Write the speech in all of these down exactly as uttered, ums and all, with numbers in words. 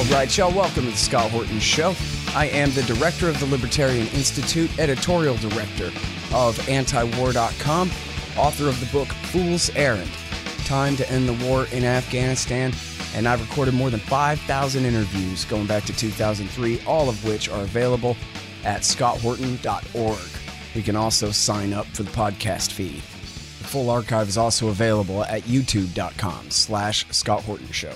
All right, y'all, welcome to the Scott Horton Show. I am the director of the Libertarian Institute, editorial director of anti war dot com, author of the book Fool's Errand, Time to End the War in Afghanistan, and I've recorded more than five thousand interviews going back to two thousand three, all of which are available at scott horton dot org. You can also sign up for the podcast feed. The full archive is also available at youtube dot com slash Scott Horton Show.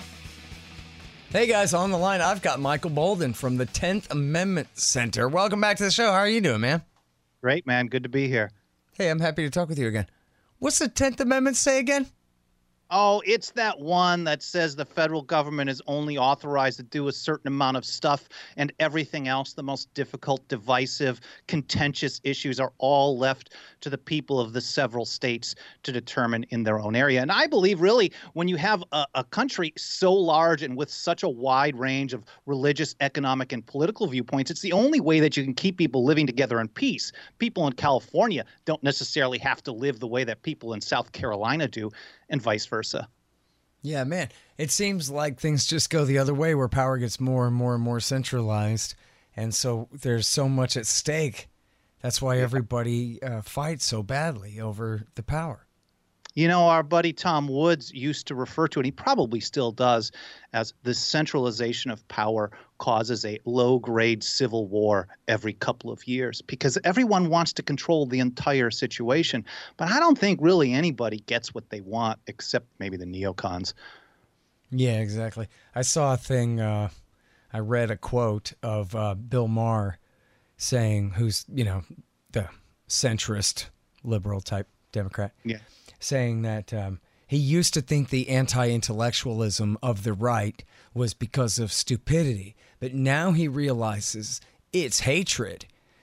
Hey guys, on the line, I've got Michael Boldin from the tenth Amendment Center. Welcome back to the show. How are you doing, man? Great, man. Good to be here. Hey, I'm happy to talk with you again. What's the tenth Amendment say again? Oh, it's that one that says the federal government is only authorized to do a certain amount of stuff, and everything else, the most difficult, divisive, contentious issues, are all left to the people of the several states to determine in their own area. And I believe, really, when you have a, a country so large and with such a wide range of religious, economic, and political viewpoints, it's the only way that you can keep people living together in peace. People in California don't necessarily have to live the way that people in South Carolina do, and vice versa. Yeah, man. It seems like things just go the other way, where power gets more and more and more centralized. And so there's so much at stake. That's why everybody uh, fights so badly over the power. You know, our buddy Tom Woods used to refer to it, he probably still does, as the centralization of power causes a low-grade civil war every couple of years, because everyone wants to control the entire situation. But I don't think really anybody gets what they want, except maybe the neocons. Yeah, exactly. I saw a thing, uh, I read a quote of uh, Bill Maher saying, who's, you know, the centrist liberal type Democrat. Yeah. Saying that um, he used to think the anti-intellectualism of the right was because of stupidity, but now he realizes it's hatred,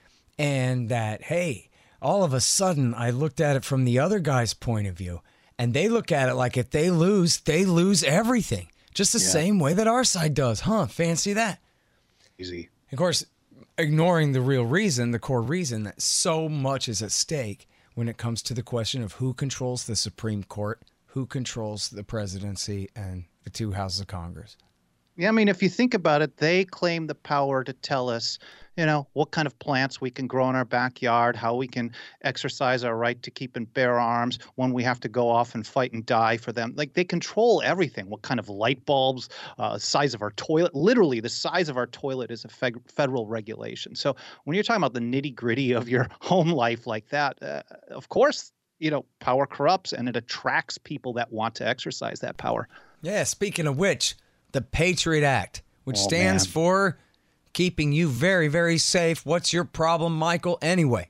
and that, hey, all of a sudden I looked at it from the other guy's point of view, and they look at it like if they lose, they lose everything, just the yeah. same way that our side does. Huh? Fancy that. Easy. Of course, ignoring the real reason, the core reason that so much is at stake when it comes to the question of who controls the Supreme Court, who controls the presidency and the two houses of Congress. Yeah, I mean, if you think about it, they claim the power to tell us, you know, what kind of plants we can grow in our backyard, how we can exercise our right to keep and bear arms when we have to go off and fight and die for them. Like, they control everything, what kind of light bulbs, uh, size of our toilet. Literally, the size of our toilet is a feg- federal regulation. So when you're talking about the nitty-gritty of your home life like that, uh, of course, you know, power corrupts, and it attracts people that want to exercise that power. Yeah, speaking of which, the Patriot Act, which oh, stands man. for keeping you very, very safe. What's your problem, Michael, anyway?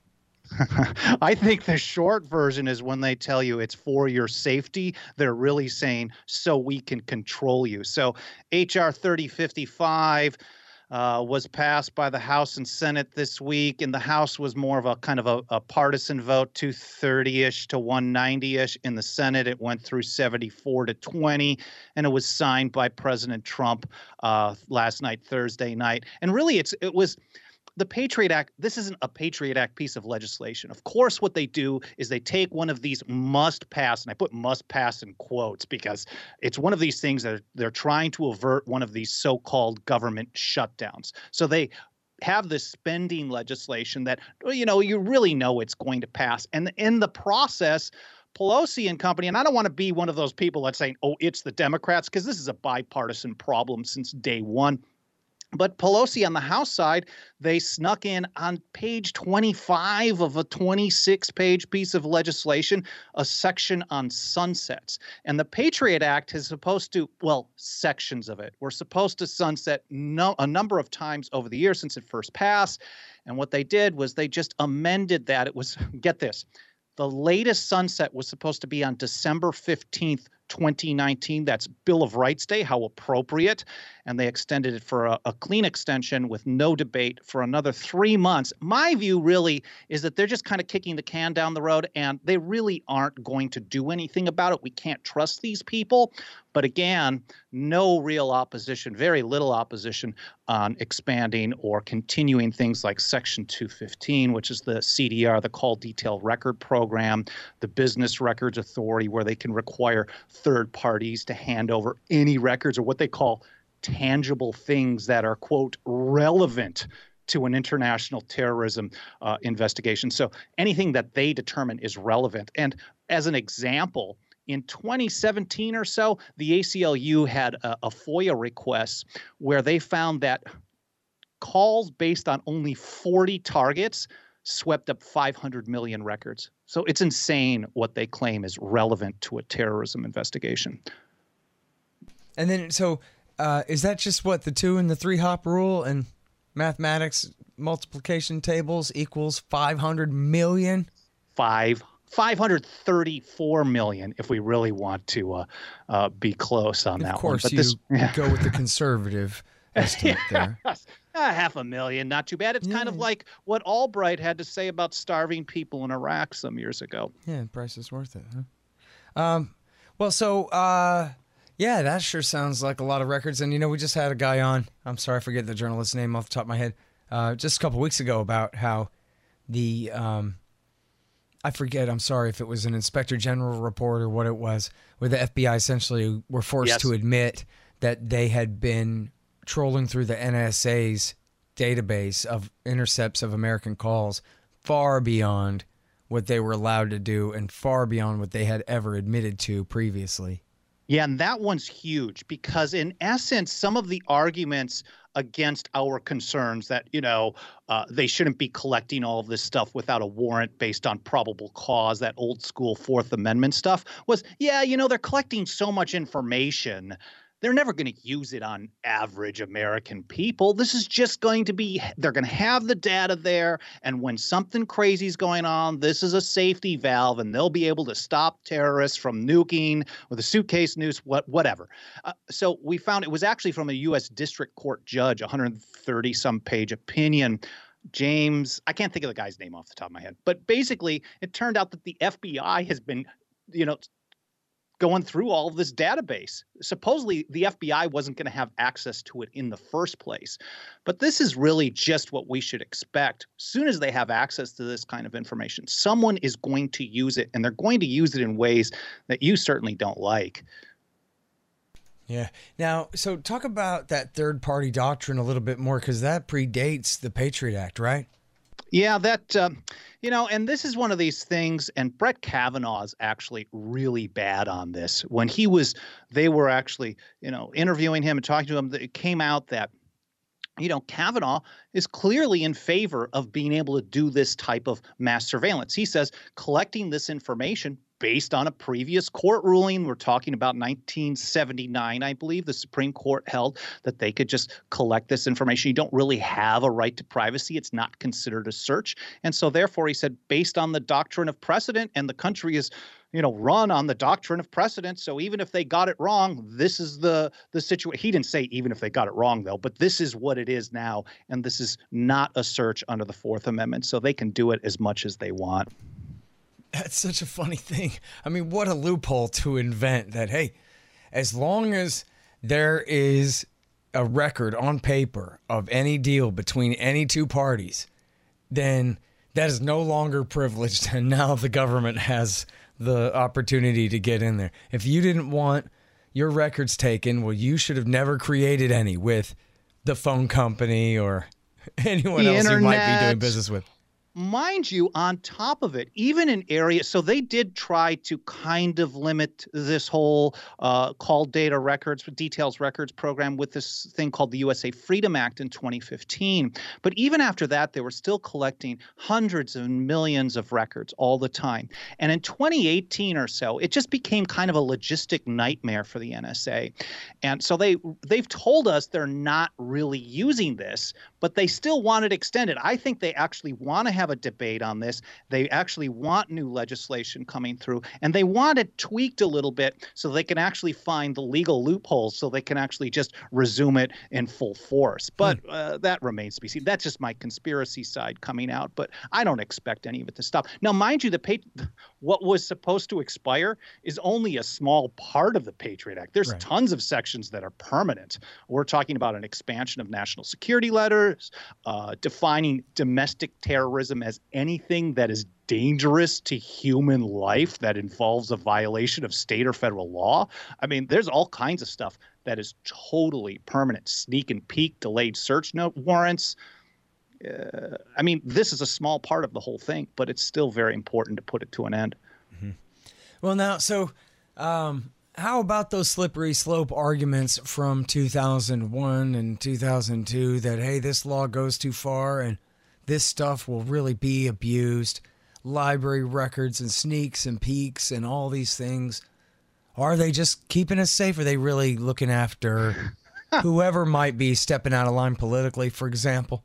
I think the short version is when they tell you it's for your safety, they're really saying so we can control you. So H R thirty fifty-five uh, was passed by the House and Senate this week, and the House was more of a kind of a, a partisan vote, two thirty-ish to one ninety-ish. In the Senate, it went through seventy-four to twenty, and it was signed by President Trump uh, last night, Thursday night. And really, it's it was the Patriot Act. This isn't a Patriot Act piece of legislation. Of course, what they do is they take one of these must pass, and I put must pass in quotes because it's one of these things that they're trying to avert one of these so-called government shutdowns. So they have this spending legislation that, you know, you really know it's going to pass. And in the process, Pelosi and company, and I don't want to be one of those people that's saying, oh, it's the Democrats, because this is a bipartisan problem since day one. But Pelosi on the House side, they snuck in on page twenty-five of a twenty-six page piece of legislation, a section on sunsets. And the Patriot Act is supposed to, well, sections of it were supposed to sunset no, a number of times over the years since it first passed. And what they did was they just amended that. It was, get this, the latest sunset was supposed to be on December fifteenth, twenty nineteen. That's Bill of Rights Day. How appropriate. And they extended it for a, a clean extension with no debate for another three months. My view really is that they're just kind of kicking the can down the road, and they really aren't going to do anything about it. We can't trust these people. But again, no real opposition, very little opposition on expanding or continuing things like Section two fifteen, which is the C D R, the Call Detail Record Program, the Business Records Authority, where they can require third parties to hand over any records, or what they call tangible things that are, quote, relevant to an international terrorism uh, investigation. So anything that they determine is relevant. And as an example, in twenty seventeen or so, the A C L U had a, a FOIA request where they found that calls based on only forty targets swept up five hundred million records. So it's insane what they claim is relevant to a terrorism investigation. And then, so uh, is that just what, the two and the three hop rule and mathematics multiplication tables equals five hundred million? Five. five hundred thirty-four million, if we really want to uh, uh, be close on that one. Of course, But you this, yeah. go with the conservative estimate there. Yes. Uh, half a million, not too bad. It's Yeah. kind of like what Albright had to say about starving people in Iraq some years ago. Yeah, the price is worth it, huh? Um, well, so, uh, yeah, that sure sounds like a lot of records. And, you know, we just had a guy on, I'm sorry, I forget the journalist's name off the top of my head, uh, just a couple weeks ago about how the, um, I forget, I'm sorry if it was an Inspector General report or what it was, where the F B I essentially were forced Yes. to admit that they had been trolling through the N S A's database of intercepts of American calls far beyond what they were allowed to do and far beyond what they had ever admitted to previously. Yeah, and that one's huge because, in essence, some of the arguments against our concerns that, you know, uh, they shouldn't be collecting all of this stuff without a warrant based on probable cause, that old school Fourth Amendment stuff, was, yeah, you know, they're collecting so much information. They're never going to use it on average American people. This is just going to be, they're going to have the data there. And when something crazy is going on, this is a safety valve and they'll be able to stop terrorists from nuking with a suitcase noose, what, whatever. Uh, so we found it was actually from a U S district court judge, one hundred thirty some page opinion. James, I can't think of the guy's name off the top of my head, but basically it turned out that the F B I has been, you know, going through all of this database. Supposedly, the F B I wasn't going to have access to it in the first place. But this is really just what we should expect. As soon as they have access to this kind of information, someone is going to use it, and they're going to use it in ways that you certainly don't like. Yeah. Now, so talk about that third-party doctrine a little bit more, because that predates the Patriot Act, right? Yeah, that, um, you know, and this is one of these things, and Brett Kavanaugh is actually really bad on this. When he was, they were actually, you know, interviewing him and talking to him, it came out that, you know, Kavanaugh is clearly in favor of being able to do this type of mass surveillance. He says collecting this information based on a previous court ruling. We're talking about nineteen seventy-nine, I believe. The Supreme Court held that they could just collect this information. You don't really have a right to privacy. It's not considered a search. And so therefore, he said, based on the doctrine of precedent, and the country is, you know, run on the doctrine of precedent. So even if they got it wrong, this is the the situation. He didn't say even if they got it wrong, though, but this is what it is now. And this is not a search under the Fourth Amendment. So they can do it as much as they want. That's such a funny thing. I mean, what a loophole to invent that, hey, as long as there is a record on paper of any deal between any two parties, then that is no longer privileged. And now the government has the opportunity to get in there. If you didn't want your records taken, well, you should have never created any with the phone company or anyone The else you might be internet. doing business with. Mind you, on top of it, even in areas, so they did try to kind of limit this whole uh, call data records, details records program with this thing called the U S A Freedom Act in twenty fifteen. But even after that, they were still collecting hundreds of millions of records all the time. And in twenty eighteen or so, it just became kind of a logistic nightmare for the N S A. And so they, they've told us they're not really using this, but they still want it extended. I think they actually want to have a debate on this. They actually want new legislation coming through, and they want it tweaked a little bit so they can actually find the legal loopholes so they can actually just resume it in full force. But uh, that remains to be seen. That's just my conspiracy side coming out, but I don't expect any of it to stop. Now, mind you, the pa- what was supposed to expire is only a small part of the Patriot Act. There's Right. tons of sections that are permanent. We're talking about an expansion of national security letters, uh, defining domestic terrorism as anything that is dangerous to human life that involves a violation of state or federal law. I mean, there's all kinds of stuff that is totally permanent. Sneak and peek, delayed search note warrants. Uh, I mean, this is a small part of the whole thing, but it's still very important to put it to an end. Mm-hmm. Well, now, so um, how about those slippery slope arguments from two thousand one and two thousand two that, hey, this law goes too far and this stuff will really be abused? Library records and sneaks and peeks and all these things. Are they just keeping us safe? Are they really looking after whoever might be stepping out of line politically, for example?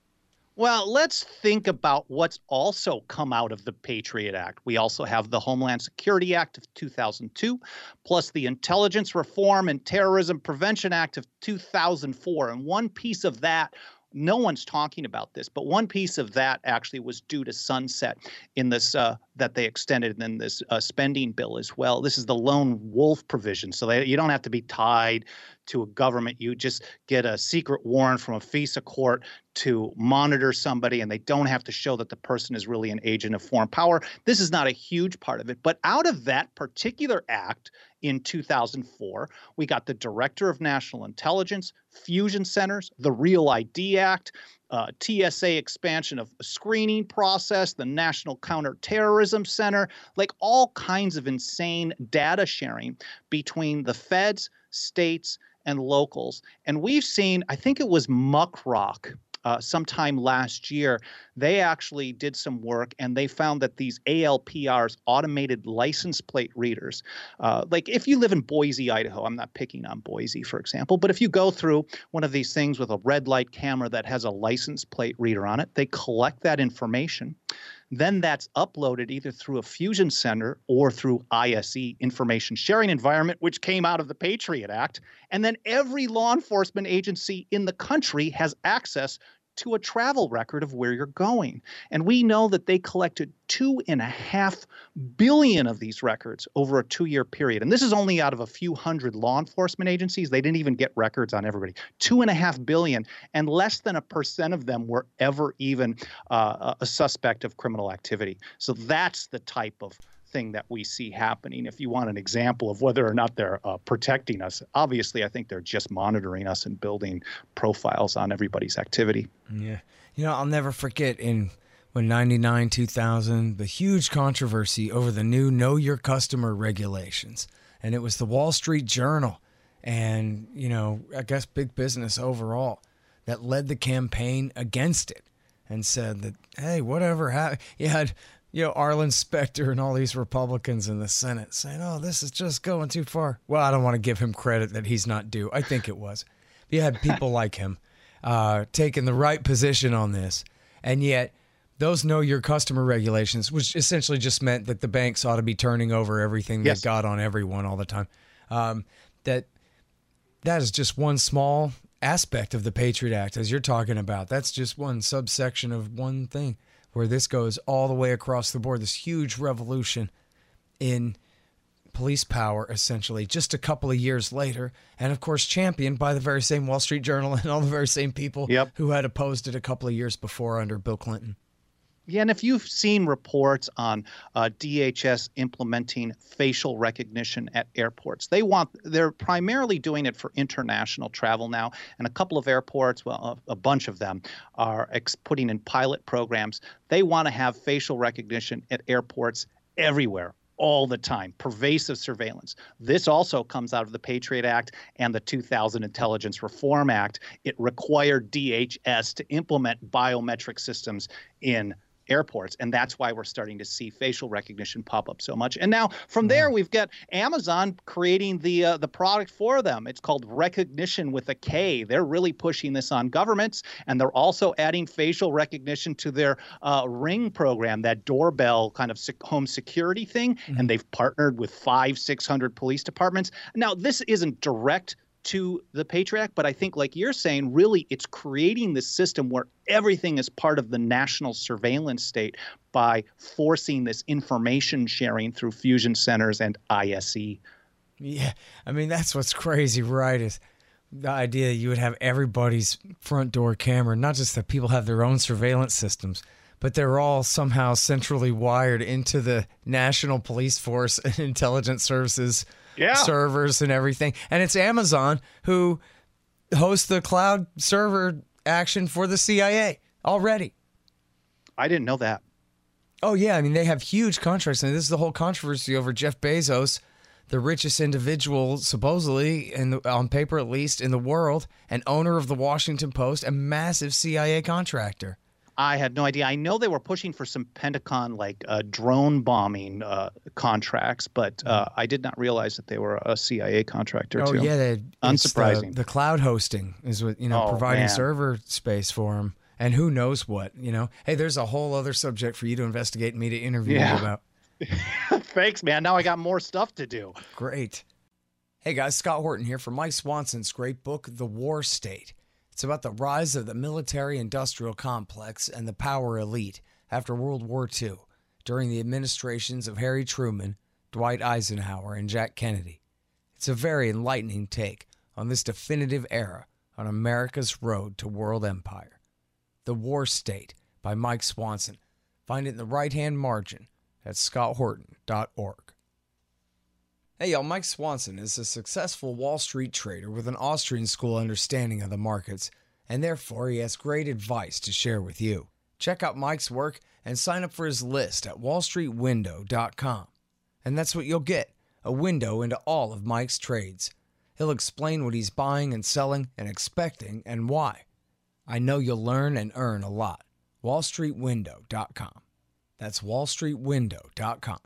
Well, let's think about what's also come out of the Patriot Act. We also have the Homeland Security Act of two thousand two, plus the Intelligence Reform and Terrorism Prevention Act of two thousand four. And one piece of that, no one's talking about this, but one piece of that actually was due to sunset in this uh, that they extended in this uh, spending bill as well. This is the lone wolf provision. So they, you don't have to be tied to a government. You just get a secret warrant from a FISA court to monitor somebody, and they don't have to show that the person is really an agent of foreign power. This is not a huge part of it. But out of that particular act in two thousand four, we got the Director of National Intelligence, fusion centers, the Real I D Act, uh, T S A expansion of a screening process, the National Counterterrorism Center, like all kinds of insane data sharing between the feds, states, and locals. And we've seen, I think it was Muckrock, Uh, sometime last year, they actually did some work and they found that these A L P Rs, automated license plate readers, uh, like if you live in Boise, Idaho, I'm not picking on Boise, for example, but if you go through one of these things with a red light camera that has a license plate reader on it, they collect that information. Then that's uploaded either through a fusion center or through I S E, information sharing environment, which came out of the Patriot Act. And then every law enforcement agency in the country has access to a travel record of where you're going. And we know that they collected two and a half billion of these records over a two-year period. And this is only out of a few hundred law enforcement agencies. They didn't even get records on everybody. Two and a half billion, and less than a percent of them were ever even uh, a suspect of criminal activity. So that's the type of thing that we see happening. If you want an example of whether or not they're uh, protecting us, obviously I think they're just monitoring us and building profiles on everybody's activity. Yeah. You know, I'll never forget in when ninety-nine, two thousand, the huge controversy over the new Know Your Customer regulations. And it was the Wall Street Journal and, you know, I guess big business overall that led the campaign against it and said that, hey, whatever happened, you had You know, Arlen Specter and all these Republicans in the Senate saying, oh, this is just going too far. Well, I don't want to give him credit that he's not due. I think it was. You had people like him uh, taking the right position on this. And yet those Know Your Customer regulations, which essentially just meant that the banks ought to be turning over everything yes. they got on everyone all the time, um, that that is just one small aspect of the Patriot Act, as you're talking about. That's just one subsection of one thing, where this goes all the way across the board, this huge revolution in police power, essentially, just a couple of years later. And, of course, championed by the very same Wall Street Journal and all the very same people yep. who had opposed it a couple of years before under Bill Clinton. Yeah, and if you've seen reports on uh, D H S implementing facial recognition at airports, they want they're primarily doing it for international travel now, and a couple of airports, well, a, a bunch of them are ex- putting in pilot programs. They want to have facial recognition at airports everywhere, all the time, pervasive surveillance. This also comes out of the Patriot Act and the two thousand Intelligence Reform Act. It required D H S to implement biometric systems in airports, and that's why we're starting to see facial recognition pop up so much. And now from there, we've got Amazon creating the uh, the product for them. It's called Rekognition with a K. They're really pushing this on governments, and they're also adding facial recognition to their uh, Ring program, that doorbell kind of sec- home security thing. Mm-hmm. And they've partnered with five, six hundred police departments. Now, this isn't direct to the Patriot Act, but I think, like you're saying, really it's creating this system where everything is part of the national surveillance state by forcing this information sharing through fusion centers and I S E. Yeah, I mean, that's what's crazy, right, is the idea that you would have everybody's front door camera, not just that people have their own surveillance systems, but they're all somehow centrally wired into the National Police Force and Intelligence Services Yeah. servers and everything. And it's Amazon who hosts the cloud server action for the C I A already. I didn't know that. Oh, yeah. I mean, they have huge contracts. And this is the whole controversy over Jeff Bezos, the richest individual, supposedly, in the, on paper at least, in the world, and owner of the Washington Post, a massive C I A contractor. I had no idea. I know they were pushing for some Pentagon like uh, drone bombing uh, contracts, but uh, I did not realize that they were a C I A contractor Oh too. yeah, they, Unsurprising. The, the cloud hosting is what you know, Oh, providing man. server space for them, and who knows what you know. Hey, there's a whole other subject for you to investigate and me to interview Yeah. you about. Thanks, man. Now I got more stuff to do. Great. Hey guys, Scott Horton here for Mike Swanson's great book, The War State. It's about the rise of the military-industrial complex and the power elite after World War Two, during the administrations of Harry Truman, Dwight Eisenhower, and Jack Kennedy. It's a very enlightening take on this definitive era on America's road to world empire. The War State by Mike Swanson. Find it in the right-hand margin at scott horton dot org. Hey y'all, Mike Swanson is a successful Wall Street trader with an Austrian school understanding of the markets, and therefore he has great advice to share with you. Check out Mike's work and sign up for his list at wall street window dot com. And that's what you'll get, a window into all of Mike's trades. He'll explain what he's buying and selling and expecting and why. I know you'll learn and earn a lot. wall street window dot com. That's wall street window dot com.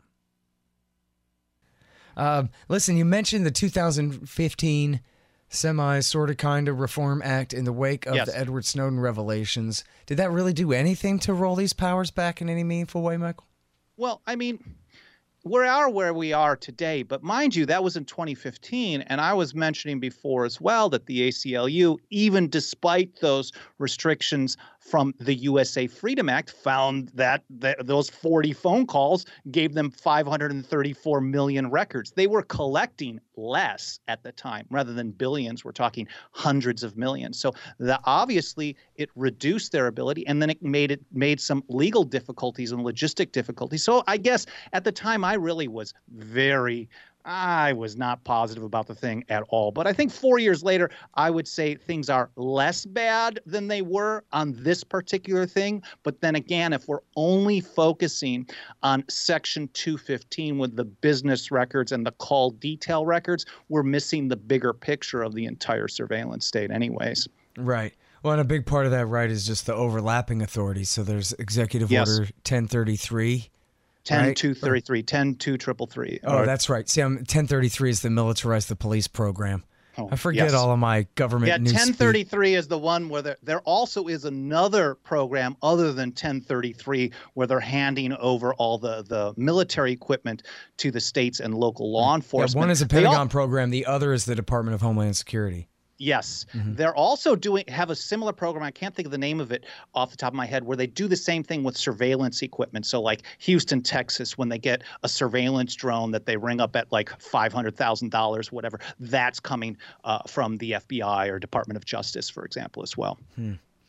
Uh, listen, you mentioned the two thousand fifteen semi sort of kind of Reform Act in the wake of Yes. the Edward Snowden revelations. Did that really do anything to roll these powers back in any meaningful way, Michael? Well, I mean, we are where we are today, but mind you, that was in twenty fifteen, and I was mentioning before as well that the A C L U, even despite those restrictions from the U S A Freedom Act, found that th- those forty phone calls gave them five hundred thirty-four million records. They were collecting less at the time rather than billions. We're talking hundreds of millions. So the, obviously it reduced their ability, and then it made it made some legal difficulties and logistic difficulties. So I guess at the time I really was very I was not positive about the thing at all. But I think four years later, I would say things are less bad than they were on this particular thing. But then again, if we're only focusing on Section two fifteen with the business records and the call detail records, we're missing the bigger picture of the entire surveillance state anyways. Right. Well, and a big part of that, right, is just the overlapping authorities. So there's Executive Yes. Order ten thirty-three. ten two thirty-three, ten two triple three. Oh, that's right. See, I'm, ten thirty-three is the Militarize the Police program. Oh, I forget yes. all of my government Yeah, news ten speak. thirty-three is the one where there, there also is another program other than ten thirty-three where they're handing over all the, the military equipment to the states and local law Yeah, enforcement. one is a They all- Pentagon program. The other is the Department of Homeland Security. Yes. Mm-hmm. They're also doing have a similar program. I can't think of the name of it off the top of my head, where they do the same thing with surveillance equipment. So like Houston, Texas, when they get a surveillance drone that they ring up at like five hundred thousand dollars, whatever, that's coming uh, from the F B I or Department of Justice, for example, as well. Hmm.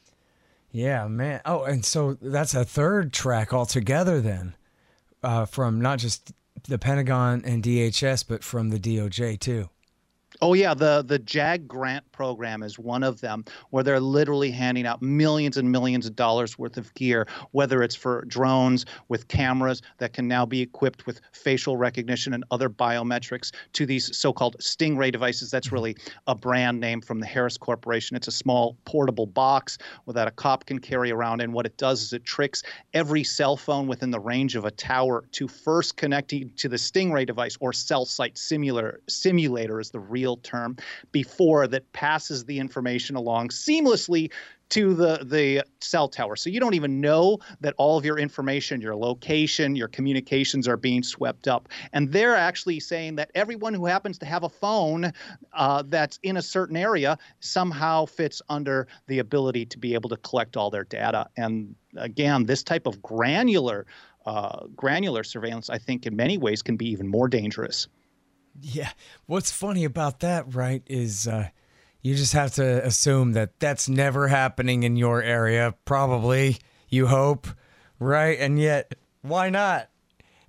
Yeah, man. Oh, and so that's a third track altogether then, uh, from not just the Pentagon and D H S, but from the D O J too. Oh, yeah. The the JAG grant program is one of them, where they're literally handing out millions and millions of dollars worth of gear, whether it's for drones with cameras that can now be equipped with facial recognition and other biometrics, to these so-called Stingray devices. That's really a brand name from the Harris Corporation. It's a small portable box that a cop can carry around. And what it does is it tricks every cell phone within the range of a tower to first connecting to the Stingray device, or cell site simulator, simulator is the real term, before that passes the information along seamlessly to the, the cell tower. So you don't even know that all of your information, your location, your communications are being swept up. And they're actually saying that everyone who happens to have a phone uh, that's in a certain area somehow fits under the ability to be able to collect all their data. And again, this type of granular, uh, granular surveillance, I think in many ways can be even more dangerous. Yeah. What's funny about that, right, is uh, you just have to assume that that's never happening in your area. Probably, you hope, right? And yet, why not?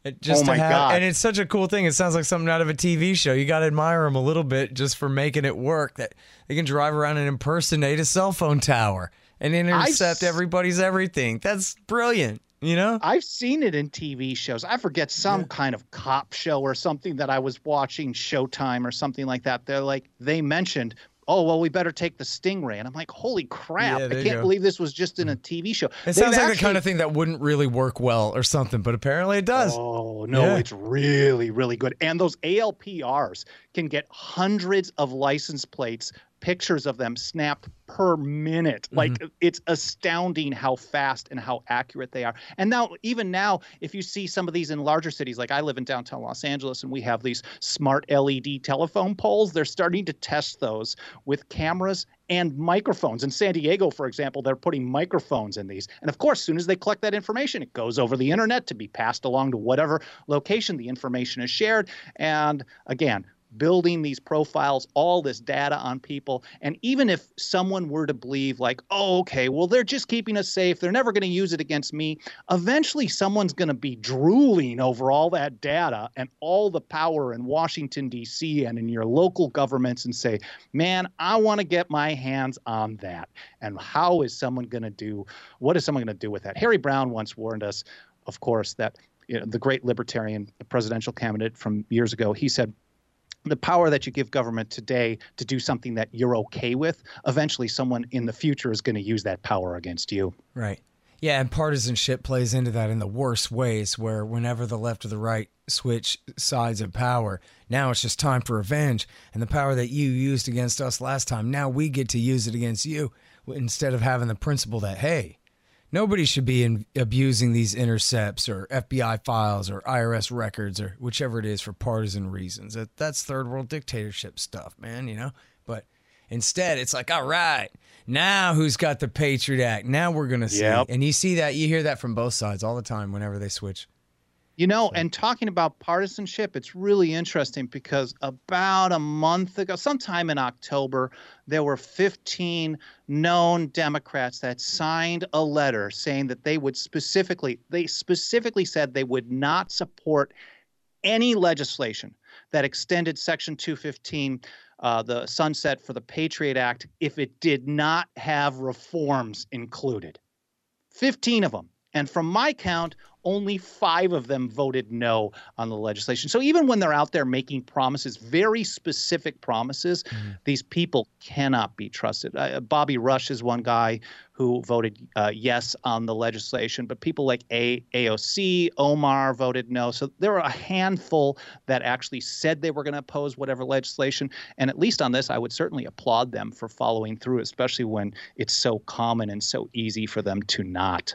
Just oh to my have, God. And it's such a cool thing. It sounds like something out of a T V show. You got to admire them a little bit just for making it work. That they can drive around and impersonate a cell phone tower and intercept I've, everybody's everything. That's brilliant. You know, I've seen it in T V shows. I forget some yeah. kind of cop show or something that I was watching, Showtime or something like that. They're like, they mentioned, oh, well, we better take the Stingray. And I'm like, holy crap. Yeah, I can't believe this was just in a T V show. It They've sounds like actually, the kind of thing that wouldn't really work well or something, but apparently it does. Oh, no, yeah. it's really, really good. And those A L P Rs can get hundreds of license plates, pictures of them snapped per minute. Like mm-hmm. it's astounding how fast and how accurate they are. And now, even now, if you see some of these in larger cities, like I live in downtown Los Angeles and we have these smart L E D telephone poles, they're starting to test those with cameras and microphones. In San Diego, for example, they're putting microphones in these. And of course, as soon as they collect that information, it goes over the internet to be passed along to whatever location the information is shared. And again, building these profiles, all this data on people. And even if someone were to believe like, oh, okay, well, they're just keeping us safe, they're never going to use it against me, eventually someone's going to be drooling over all that data and all the power in Washington, D C and in your local governments and say, man, I want to get my hands on that. And how is someone going to do, what is someone going to do with that? Harry Browne once warned us, of course, that you know, the great libertarian presidential candidate from years ago, he said, the power that you give government today to do something that you're okay with, eventually someone in the future is going to use that power against you. Right. Yeah, and partisanship plays into that in the worst ways, where whenever the left or the right switch sides of power, now it's just time for revenge. And the power that you used against us last time, now we get to use it against you, instead of having the principle that, hey, nobody should be in, abusing these intercepts or F B I files or I R S records or whichever it is for partisan reasons. That, that's third world dictatorship stuff, man, you know? But instead, it's like, all right, now who's got the Patriot Act? Now we're going to see. Yep. And you see that, you hear that from both sides all the time whenever they switch. You know, and talking about partisanship, it's really interesting because about a month ago, sometime in October, there were fifteen known Democrats that signed a letter saying that they would specifically, they specifically said they would not support any legislation that extended Section two fifteen, uh, the sunset for the Patriot Act, if it did not have reforms included. fifteen of them. And from my count, only five of them voted no on the legislation. So even when they're out there making promises, very specific promises, mm-hmm. these people cannot be trusted. Uh, Bobby Rush is one guy who voted uh, yes on the legislation, but people like a- AOC, Omar voted no. So there were a handful that actually said they were going to oppose whatever legislation. And at least on this, I would certainly applaud them for following through, especially when it's so common and so easy for them to not.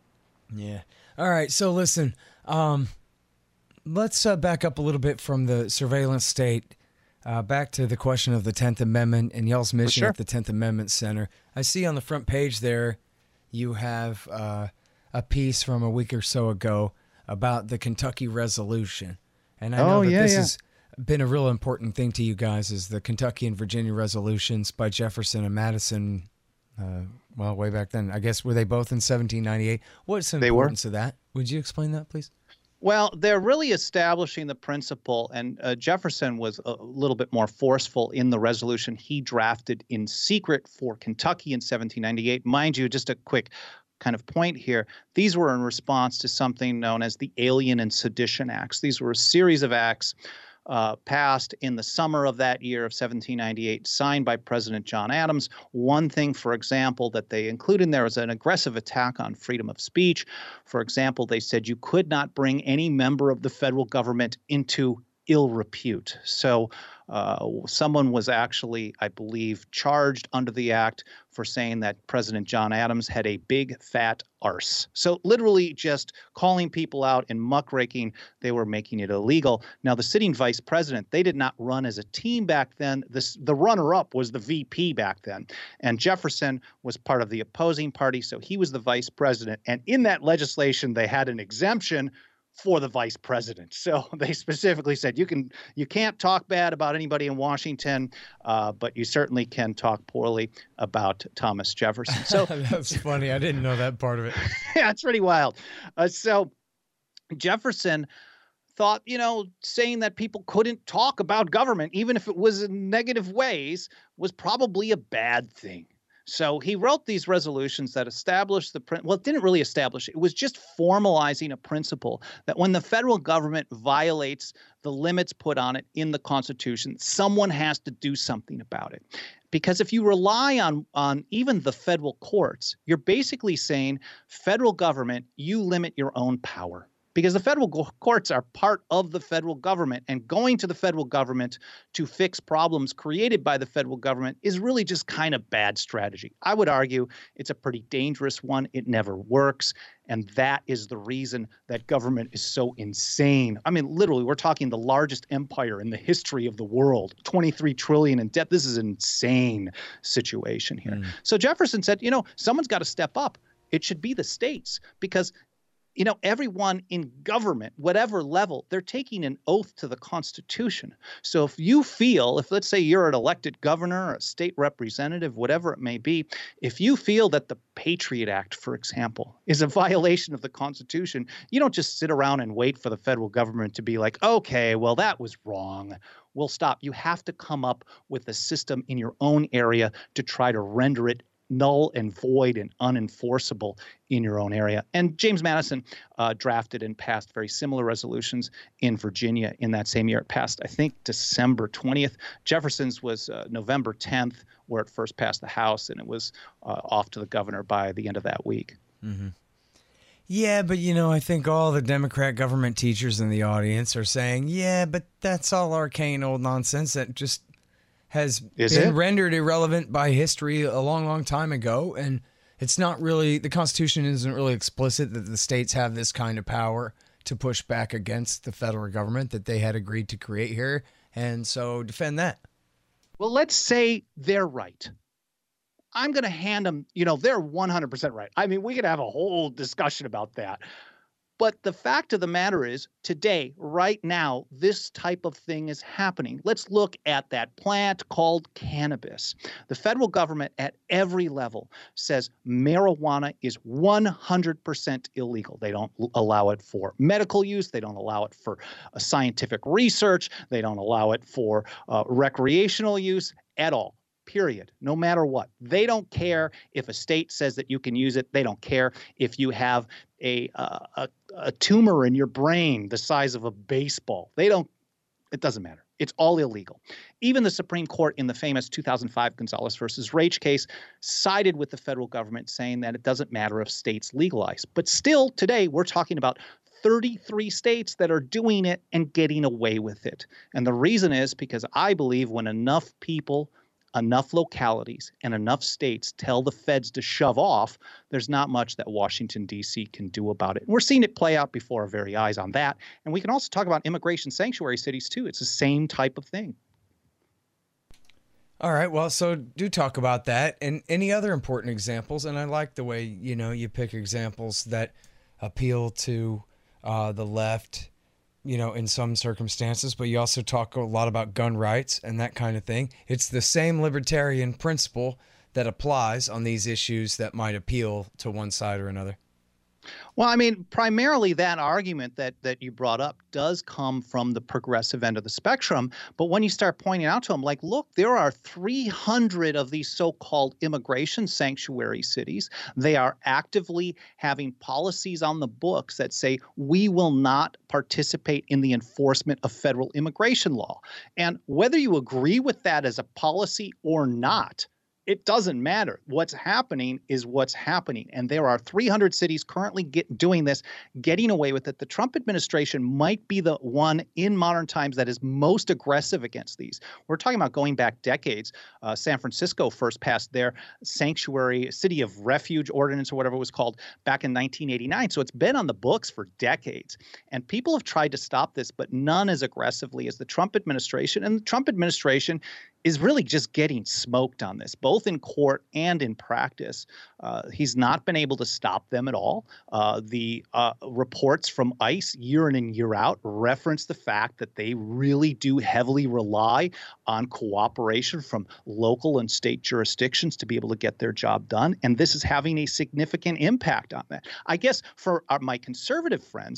Yeah. All right. So listen, um, let's uh, back up a little bit from the surveillance state, uh, back to the question of the tenth Amendment and y'all's mission sure. at the tenth Amendment Center. I see on the front page there you have uh, a piece from a week or so ago about the Kentucky Resolution. And I know oh, that yeah, this yeah. has been a real important thing to you guys, is the Kentucky and Virginia resolutions by Jefferson and Madison. Uh, well, way back then, I guess, were they both in seventeen ninety-eight? What's the they importance were. of that? Would you explain that, please? Well, they're really establishing the principle, and uh, Jefferson was a little bit more forceful in the resolution he drafted in secret for Kentucky in seventeen ninety-eight. Mind you, just a quick kind of point here, these were in response to something known as the Alien and Sedition Acts. These were a series of acts Uh, passed in the summer of that year of seventeen ninety-eight, signed by President John Adams. One thing, for example, that they include in there is an aggressive attack on freedom of speech. For example, they said you could not bring any member of the federal government into ill repute. So uh, someone was actually, I believe, charged under the act for saying that President John Adams had a big fat arse. So literally just calling people out and muckraking, they were making it illegal. Now, the sitting vice president, they did not run as a team back then. This, the runner-up was the V P back then. And Jefferson was part of the opposing party, so he was the vice president. And in that legislation, they had an exemption for the vice president. So they specifically said you can you can't talk bad about anybody in Washington, uh, but you certainly can talk poorly about Thomas Jefferson. So that's funny. I didn't know that part of it. Yeah, it's pretty wild. Uh, so Jefferson thought, you know, saying that people couldn't talk about government, even if it was in negative ways, was probably a bad thing. So he wrote these resolutions that established the – well, it didn't really establish it. It was just formalizing a principle that when the federal government violates the limits put on it in the Constitution, someone has to do something about it. Because if you rely on, on even the federal courts, you're basically saying, federal government, you limit your own power. Because the federal courts are part of the federal government, and going to the federal government to fix problems created by the federal government is really just kind of bad strategy. I would argue it's a pretty dangerous one. It never works. And that is the reason that government is so insane. I mean, literally, we're talking the largest empire in the history of the world, twenty-three trillion in debt. This is an insane situation here. Mm. So Jefferson said, you know, someone's got to step up. It should be the states, because you know, everyone in government, whatever level, they're taking an oath to the Constitution. So if you feel, if let's say you're an elected governor or a state representative, whatever it may be, if you feel that the Patriot Act, for example, is a violation of the Constitution, you don't just sit around and wait for the federal government to be like, okay, well, that was wrong. We'll stop. You have to come up with a system in your own area to try to render it null and void and unenforceable in your own area. And James Madison uh, drafted and passed very similar resolutions in Virginia in that same year. It passed, I think, December twentieth. Jefferson's was uh, November tenth, where it first passed the House, and it was uh, off to the governor by the end of that week. Mm-hmm. Yeah, but, you know, I think all the Democrat government teachers in the audience are saying, yeah, but that's all arcane old nonsense that just has Is been it? rendered irrelevant by history a long, long time ago. And it's not really, the Constitution isn't really explicit that the states have this kind of power to push back against the federal government that they had agreed to create here. And so defend that. Well, let's say they're right. I'm going to hand them, you know, they're one hundred percent right. I mean, we could have a whole discussion about that. But the fact of the matter is, today, right now, this type of thing is happening. Let's look at that plant called cannabis. The federal government at every level says marijuana is one hundred percent illegal. They don't allow it for medical use. They don't allow it for uh, scientific research. They don't allow it for uh, recreational use at all. Period. No matter what. They don't care if a state says that you can use it. They don't care if you have a, uh, a, a tumor in your brain the size of a baseball. They don't, it doesn't matter. It's all illegal. Even the Supreme Court in the famous two thousand five Gonzalez versus Raich case sided with the federal government, saying that it doesn't matter if states legalize. But still today we're talking about thirty-three states that are doing it and getting away with it. And the reason is because I believe when enough people, enough localities, and enough states tell the feds to shove off, there's not much that Washington, D C can do about it. And we're seeing it play out before our very eyes on that. And we can also talk about immigration sanctuary cities, too. It's the same type of thing. All right. Well, so do talk about that and any other important examples. And I like the way, you know, you pick examples that appeal to uh, the left, you know, in some circumstances, but you also talk a lot about gun rights and that kind of thing. It's the same libertarian principle that applies on these issues that might appeal to one side or another. Well, I mean, primarily that argument that that you brought up does come from the progressive end of the spectrum. But when you start pointing out to them, like, look, there are three hundred of these so-called immigration sanctuary cities. They are actively having policies on the books that say we will not participate in the enforcement of federal immigration law. And whether you agree with that as a policy or not, it doesn't matter. What's happening is what's happening. And there are three hundred cities currently get, doing this, getting away with it. The Trump administration might be the one in modern times that is most aggressive against these. We're talking about going back decades. Uh, San Francisco first passed their sanctuary city of refuge ordinance, or whatever it was called, back in nineteen eighty-nine. So it's been on the books for decades. And people have tried to stop this, but none as aggressively as the Trump administration. And the Trump administration is really just getting smoked on this, both in court and in practice. Uh, he's not been able to stop them at all. Uh, the uh, reports from ICE year in and year out reference the fact that they really do heavily rely on cooperation from local and state jurisdictions to be able to get their job done. And this is having a significant impact on that. I guess for our, my conservative friends,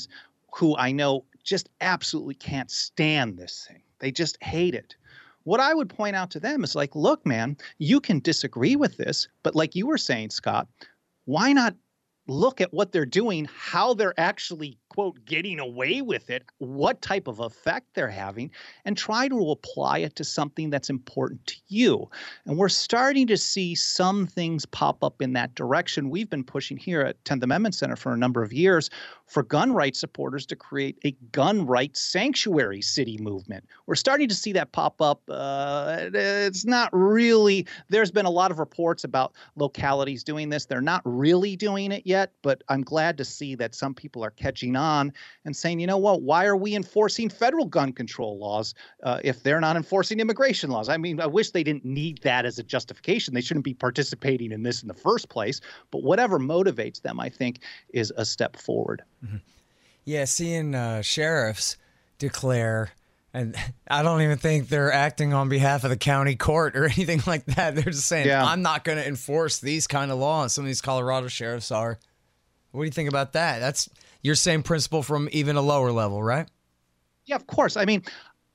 who I know just absolutely can't stand this thing. They just hate it. What I would point out to them is like, look, man, you can disagree with this, but like you were saying, Scott, why not look at what they're doing, how they're actually, quote, getting away with it, what type of effect they're having, and try to apply it to something that's important to you. And we're starting to see some things pop up in that direction. We've been pushing here at tenth Amendment Center for a number of years for gun rights supporters to create a gun rights sanctuary city movement. We're starting to see that pop up. Uh, it's not really, there's been a lot of reports about localities doing this. They're not really doing it yet, but I'm glad to see that some people are catching on and saying, you know what, why are we enforcing federal gun control laws uh, if they're not enforcing immigration laws? I mean, I wish they didn't need that as a justification. They shouldn't be participating in this in the first place, but whatever motivates them, I think, is a step forward. Mm-hmm. Yeah, seeing uh, sheriffs declare, and I don't even think they're acting on behalf of the county court or anything like that. They're just saying, yeah. I'm not going to enforce these kind of laws. Some of these Colorado sheriffs are. What do you think about that? That's your same principle from even a lower level, right? Yeah, of course. I mean,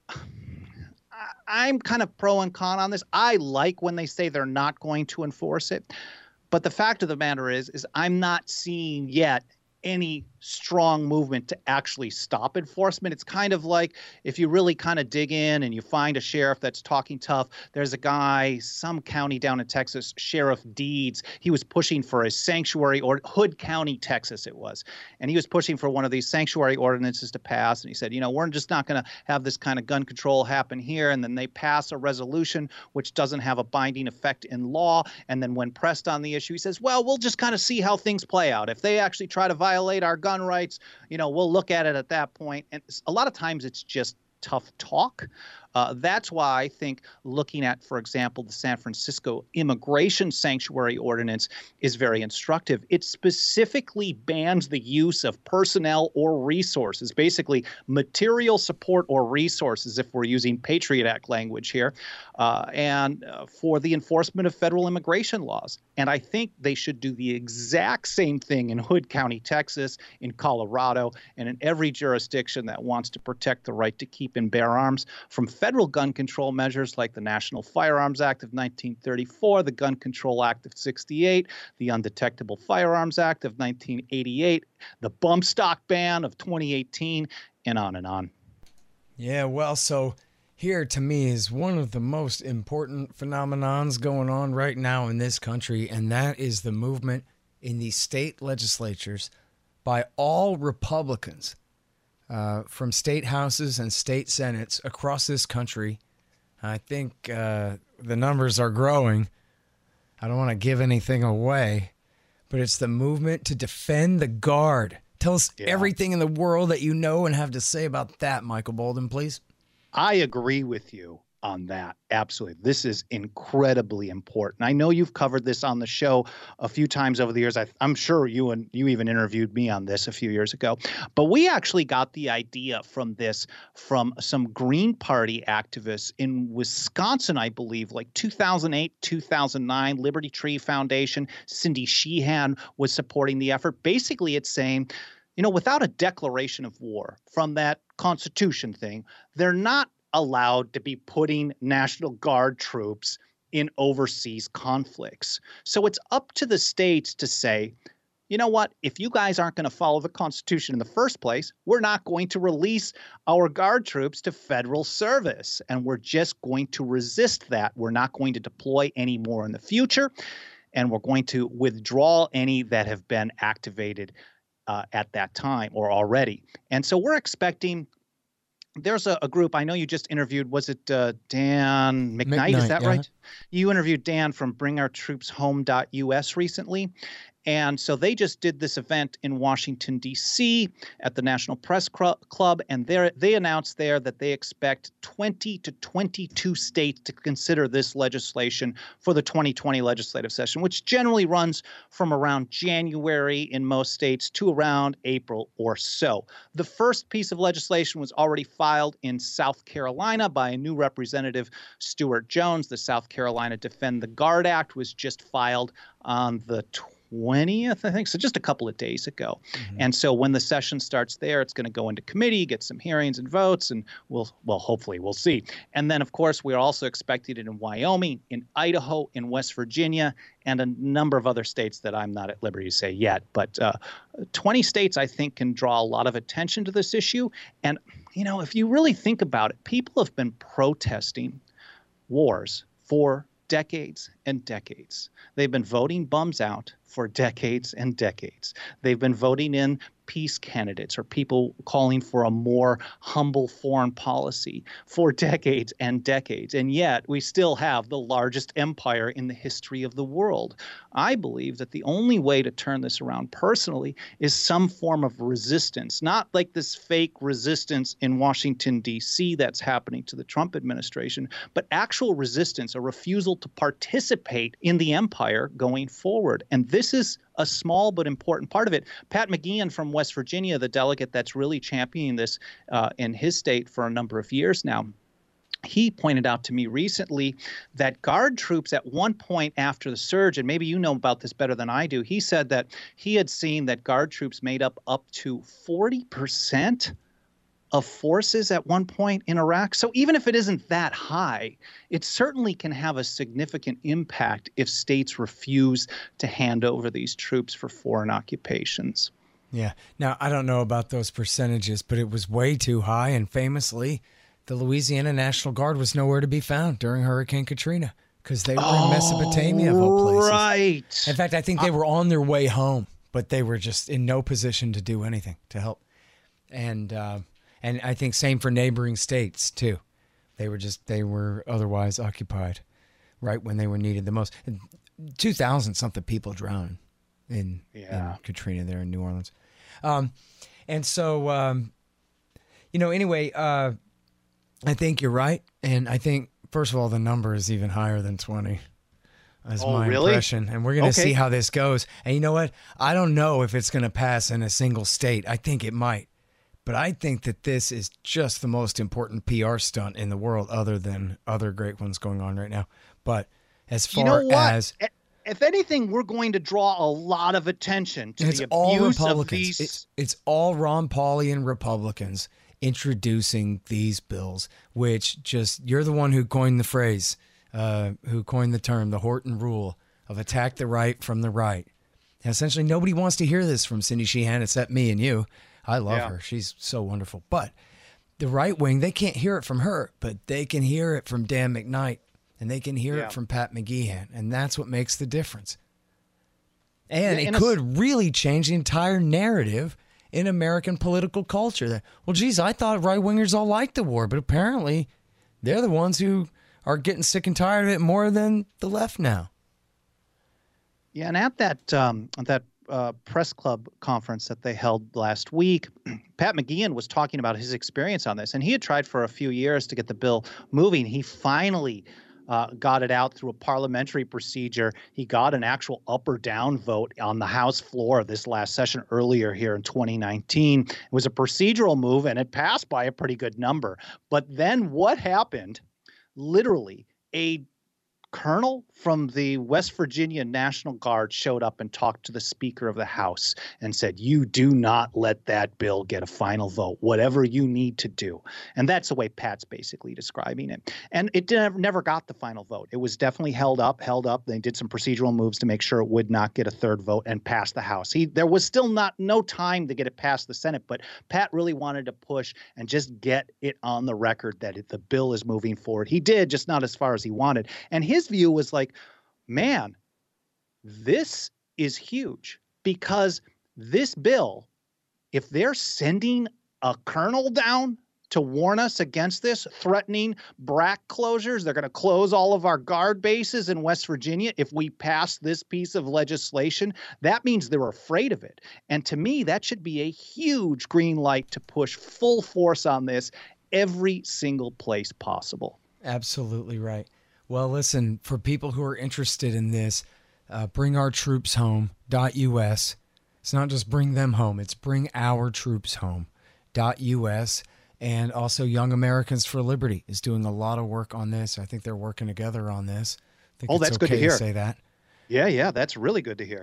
I'm kind of pro and con on this. I like when they say they're not going to enforce it. But the fact of the matter is, is I'm not seeing yet any strong movement to actually stop enforcement. It's kind of like if you really kind of dig in and you find a sheriff that's talking tough. There's a guy, some county down in Texas, Sheriff Deeds. He was pushing for a sanctuary, or Hood County, Texas it was. And he was pushing for one of these sanctuary ordinances to pass. And he said, you know, we're just not going to have this kind of gun control happen here. And then they pass a resolution which doesn't have a binding effect in law. And then when pressed on the issue, he says, well, we'll just kind of see how things play out. If they actually try to violate our gun rights, you know, we'll look at it at that point. And a lot of times it's just tough talk. Uh, that's why I think looking at, for example, the San Francisco immigration sanctuary ordinance is very instructive. It specifically bans the use of personnel or resources, basically material support or resources, if we're using Patriot Act language here, uh, and uh, for the enforcement of federal immigration laws. And I think they should do the exact same thing in Hood County, Texas, in Colorado, and in every jurisdiction that wants to protect the right to keep and bear arms from federal gun control measures like the National Firearms Act of nineteen thirty-four, the Gun Control Act of sixty-eight, the Undetectable Firearms Act of nineteen eighty-eight, the bump stock ban of twenty eighteen, and on and on. Yeah, well, so here to me is one of the most important phenomenons going on right now in this country, and that is the movement in the state legislatures by all Republicans Uh, from state houses and state senates across this country. I think uh, the numbers are growing. I don't want to give anything away, but it's the movement to defend the guard. Tell us yeah. everything in the world that you know and have to say about that, Michael Boldin, please. I agree with you on that. Absolutely. This is incredibly important. I know you've covered this on the show a few times over the years. I, I'm sure you and you even interviewed me on this a few years ago. But we actually got the idea from this from some Green Party activists in Wisconsin, I believe, like two thousand eight, two thousand nine, Liberty Tree Foundation. Cindy Sheehan was supporting the effort. Basically, it's saying, you know, without a declaration of war from that Constitution thing, they're not allowed to be putting National Guard troops in overseas conflicts. So it's up to the states to say, you know what, if you guys aren't going to follow the Constitution in the first place, we're not going to release our Guard troops to federal service. And we're just going to resist that. We're not going to deploy any more in the future. And we're going to withdraw any that have been activated uh, at that time or already. And so we're expecting. There's a, a group, I know you just interviewed, was it uh, Dan McKnight, McKnight, is that yeah. right? You interviewed Dan from bring our troops home dot U S recently. And so they just did this event in Washington, D C at the National Press Club, and they announced there that they expect twenty to twenty-two states to consider this legislation for the twenty twenty legislative session, which generally runs from around January in most states to around April or so. The first piece of legislation was already filed in South Carolina by a new representative, Stuart Jones. The South Carolina Defend the Guard Act was just filed on the twentieth, I think, so just a couple of days ago. Mm-hmm. And so when the session starts there, it's going to go into committee, get some hearings and votes, and we'll, well, hopefully we'll see. And then, of course, we're also expecting it in Wyoming, in Idaho, in West Virginia, and a number of other states that I'm not at liberty to say yet. But uh, twenty states, I think, can draw a lot of attention to this issue. And, you know, if you really think about it, people have been protesting wars for decades and decades. They've been voting bums out for decades and decades. They've been voting in peace candidates or people calling for a more humble foreign policy for decades and decades. And yet we still have the largest empire in the history of the world. I believe that the only way to turn this around personally is some form of resistance, not like this fake resistance in Washington, D C that's happening to the Trump administration, but actual resistance, a refusal to participate in the empire going forward. And this is a small but important part of it. Pat McGeehan from West Virginia, the delegate that's really championing this uh, in his state for a number of years now, he pointed out to me recently that Guard troops at one point after the surge, and maybe you know about this better than I do, he said that he had seen that Guard troops made up up to forty percent of forces at one point in Iraq. So even if it isn't that high, it certainly can have a significant impact if states refuse to hand over these troops for foreign occupations. Yeah. Now, I don't know about those percentages, but it was way too high. And famously, the Louisiana National Guard was nowhere to be found during Hurricane Katrina because they were oh, in Mesopotamia of all places. Right. In fact, I think they were on their way home, but they were just in no position to do anything to help. And, uh, And I think same for neighboring states, too. They were just, they were otherwise occupied right when they were needed the most. two thousand something people drowned in, yeah. in Katrina there in New Orleans. Um, and so, um, you know, anyway, uh, I think you're right. And I think, first of all, the number is even higher than twenty. That's oh, my really? impression. And we're going to okay. see how this goes. And you know what? I don't know if it's going to pass in a single state. I think it might. But I think that this is just the most important P R stunt in the world, other than other great ones going on right now. But as far you know what? as, if anything, we're going to draw a lot of attention to it's the all abuse Republicans. of these. It's, it's all Ron Paulian Republicans introducing these bills, which just you're the one who coined the phrase, uh, who coined the term, the Horton rule of attack the right from the right. And essentially, nobody wants to hear this from Cindy Sheehan except me and you. I love yeah. her. She's so wonderful. But the right wing, they can't hear it from her, but they can hear it from Dan McKnight, and they can hear yeah. it from Pat McGeehan, and that's what makes the difference. And yeah, it could a... really change the entire narrative in American political culture. That, well, geez, I thought right-wingers all liked the war, but apparently they're the ones who are getting sick and tired of it more than the left now. Yeah, and at that um, at that Uh, press club conference that they held last week, Pat McGeehan was talking about his experience on this, and he had tried for a few years to get the bill moving. He finally uh, got it out through a parliamentary procedure. He got an actual up or down vote on the House floor this last session earlier here in twenty nineteen. It was a procedural move, and it passed by a pretty good number. But then what happened? Literally, a colonel from the West Virginia National Guard showed up and talked to the Speaker of the House and said, you do not let that bill get a final vote, whatever you need to do. And that's the way Pat's basically describing it. And it didn't, never got the final vote. It was definitely held up, held up. They did some procedural moves to make sure it would not get a third vote and pass the House. He, there was still not no time to get it past the Senate, but Pat really wanted to push and just get it on the record that it, the bill is moving forward. He did, just not as far as he wanted. And his view was like, man, this is huge because this bill, if they're sending a colonel down to warn us against this, threatening B R A C closures, they're going to close all of our guard bases in West Virginia if we pass this piece of legislation, that means they're afraid of it. And to me, that should be a huge green light to push full force on this every single place possible. Absolutely right. Well, listen, for people who are interested in this, uh, bring our troops home dot U S. It's not just bring them home, it's bring our troops home dot U S. And also Young Americans for Liberty is doing a lot of work on this. I think they're working together on this. I think oh, it's that's okay good to hear. To say that. Yeah, yeah, that's really good to hear.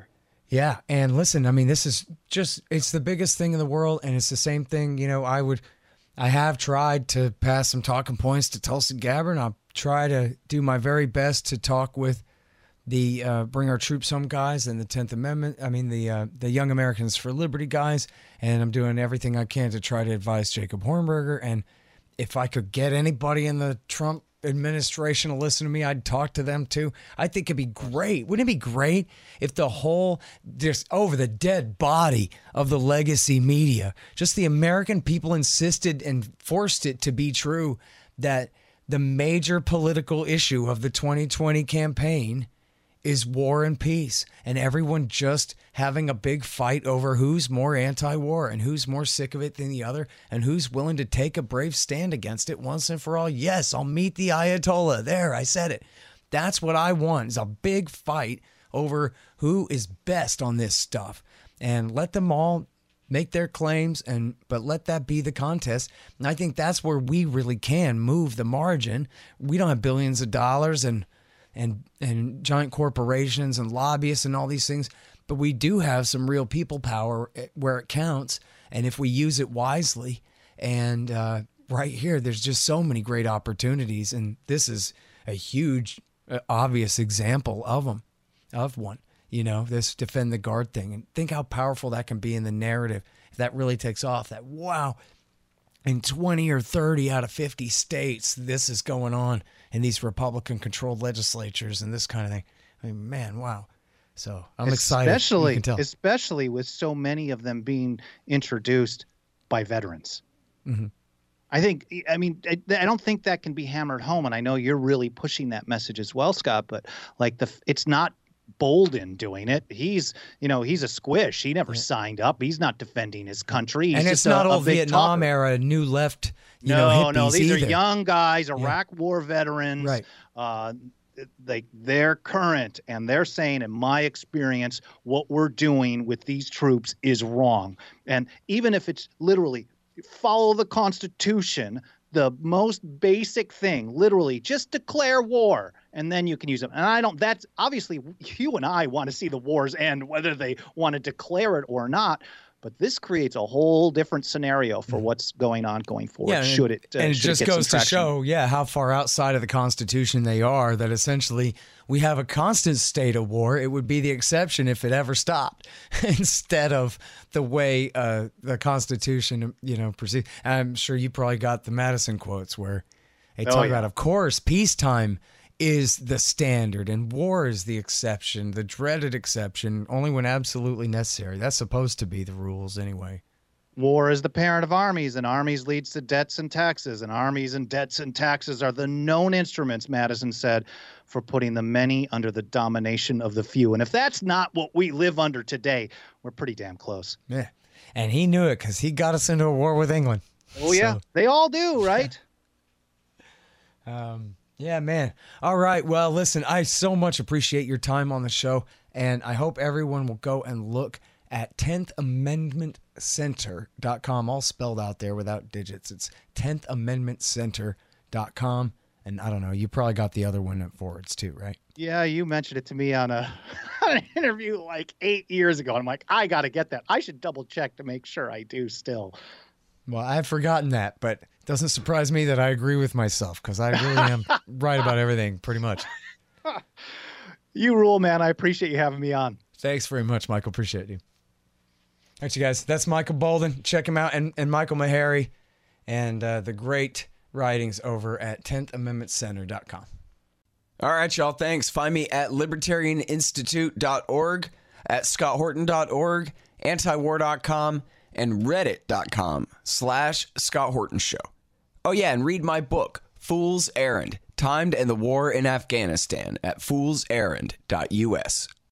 Yeah. And listen, I mean, this is just, it's the biggest thing in the world. And it's the same thing, you know, I would, I have tried to pass some talking points to Tulsi Gabbard. I'll try to do my very best to talk with the uh, Bring Our Troops Home guys and the tenth Amendment. I mean, the uh, the Young Americans for Liberty guys. And I'm doing everything I can to try to advise Jacob Hornberger. And if I could get anybody in the Trump administration to listen to me, I'd talk to them too. I think it'd be great. Wouldn't it be great if the whole, just over the dead body of the legacy media, just the American people insisted and forced it to be true that the major political issue of the twenty twenty campaign is war and peace, and everyone just having a big fight over who's more anti-war and who's more sick of it than the other and who's willing to take a brave stand against it once and for all. Yes, I'll meet the Ayatollah. There, I said it. That's what I want, is a big fight over who is best on this stuff, and let them all make their claims, and but let that be the contest. And I think that's where we really can move the margin. We don't have billions of dollars and and and giant corporations and lobbyists and all these things, but we do have some real people power where it counts, and if we use it wisely. And uh, right here, there's just so many great opportunities, and this is a huge, uh, obvious example of them, of one. You know, this defend the guard thing, and think how powerful that can be in the narrative if that really takes off. That, wow, in twenty or thirty out of fifty states, this is going on in these Republican-controlled legislatures and this kind of thing. I mean, man, wow. So I'm excited. Especially, you can tell. especially with so many of them being introduced by veterans. Mm-hmm. I think, I mean, I, I don't think that can be hammered home, and I know you're really pushing that message as well, Scott. But like the, it's not Bolden doing it. He's, you know, he's a squish. He never yeah. signed up. He's not defending his country. He's and it's just not a, old a Vietnam talker. era, new left. You no, know, no, these either. are young guys, Iraq yeah. War veterans. Right. Uh, they they're current, and they're saying, in my experience, what we're doing with these troops is wrong. And even if it's literally follow the Constitution, the most basic thing, literally just declare war, and then you can use them. And I don't, that's obviously you and I want to see the wars end, whether they want to declare it or not. But this creates a whole different scenario for what's going on going forward. Yeah, should it? Uh, and it should just it get goes some to traction. show, yeah, how far outside of the Constitution they are, that essentially we have a constant state of war. It would be the exception if it ever stopped, instead of the way uh, the Constitution, you know, proceeds. I'm sure you probably got the Madison quotes where they talk oh, yeah. about, of course, peacetime is the standard and war is the exception, the dreaded exception, only when absolutely necessary. That's supposed to be the rules anyway. War is the parent of armies, and armies leads to debts and taxes, and armies and debts and taxes are the known instruments, Madison said, for putting the many under the domination of the few. And if that's not what we live under today, we're pretty damn close. Yeah, and he knew it because he got us into a war with England. Oh, yeah, so. They all do, right? um. Yeah, man. All right. Well, listen, I so much appreciate your time on the show, and I hope everyone will go and look at tenth amendment center dot com, all spelled out there without digits. It's tenth amendment center dot com, and I don't know, you probably got the other one at forwards too, right? Yeah, you mentioned it to me on a on an interview like eight years ago. I'm like, I got to get that. I should double check to make sure I do still. Well, I've forgotten that, but it doesn't surprise me that I agree with myself, because I really am right about everything, pretty much. You rule, man. I appreciate you having me on. Thanks very much, Michael. Appreciate you. All right, you guys. That's Michael Bolden. Check him out. And, and Michael Maharrey and uh, the great writings over at tenth amendment center dot com. All right, y'all. Thanks. Find me at libertarian institute dot org, at scott horton dot org, antiwar dot com, and reddit.com slash Scott Horton Show. Oh, yeah, and read my book, Fool's Errand, Time to End the War in Afghanistan, at fools errand dot U S.